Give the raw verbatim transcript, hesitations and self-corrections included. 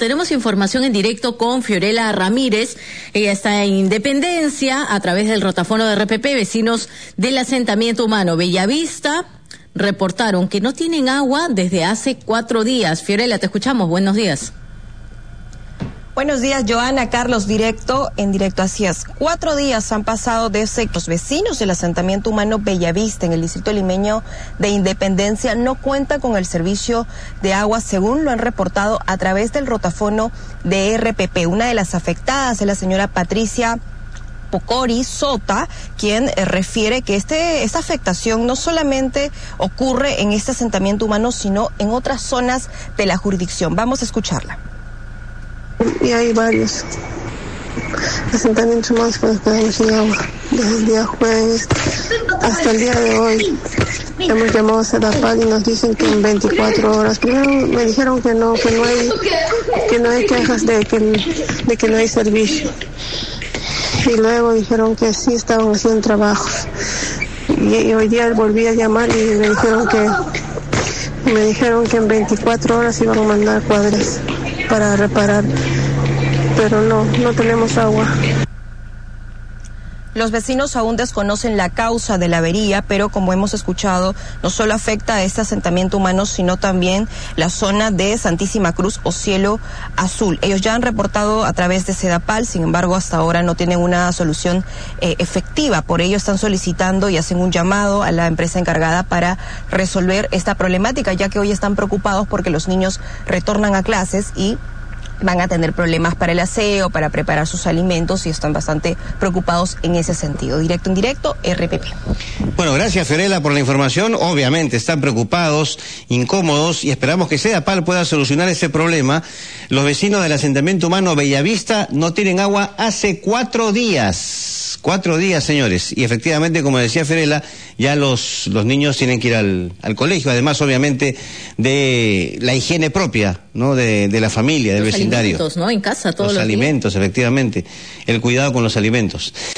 Tenemos información en directo con Fiorella Ramírez. Ella está en Independencia a través del rotafono de R P P. Vecinos del asentamiento humano Bellavista reportaron que no tienen agua desde hace cuatro días. Fiorella, te escuchamos. Buenos días. Buenos días, Joana, Carlos, directo, en directo, así es. Cuatro días han pasado desde que los vecinos del asentamiento humano Bellavista, en el distrito limeño de Independencia, no cuentan con el servicio de agua, según lo han reportado a través del rotafono de R P P. Una de las afectadas es la señora Patricia Pocori Sota, quien eh, refiere que este, esta afectación no solamente ocurre en este asentamiento humano, sino en otras zonas de la jurisdicción. Vamos a escucharla. Y hay varios asentamientos más que nos quedamos sin agua. Desde el día jueves hasta el día de hoy hemos llamado a Sedapal y nos dicen que en veinticuatro horas. Primero me dijeron que no, que no hay, que no hay quejas de que, de que no hay servicio. Y luego dijeron que sí estaban haciendo trabajos. Y, y hoy día volví a llamar y me dijeron que me dijeron que en veinticuatro horas iban a mandar cuadras para reparar, pero no, no tenemos agua. Los vecinos aún desconocen la causa de la avería, pero como hemos escuchado, no solo afecta a este asentamiento humano, sino también la zona de Santísima Cruz o Cielo Azul. Ellos ya han reportado a través de Sedapal, sin embargo, hasta ahora no tienen una solución eh, efectiva. Por ello están solicitando y hacen un llamado a la empresa encargada para resolver esta problemática, ya que hoy están preocupados porque los niños retornan a clases y van a tener problemas para el aseo, para preparar sus alimentos, y están bastante preocupados en ese sentido. Directo en directo, R P P. Bueno, gracias, Fiorella, por la información. Obviamente están preocupados, incómodos, y esperamos que Sedapal pueda solucionar ese problema. Los vecinos del asentamiento humano Bellavista no tienen agua hace cuatro días. Cuatro días, señores. Y efectivamente, como decía Fiorella, ya los, los niños tienen que ir al, al colegio, además, obviamente, de la higiene propia, ¿no? De, de la familia, del los vecindario. Alimentos, ¿no? En casa, todos los los alimentos, días. Efectivamente. El cuidado con los alimentos.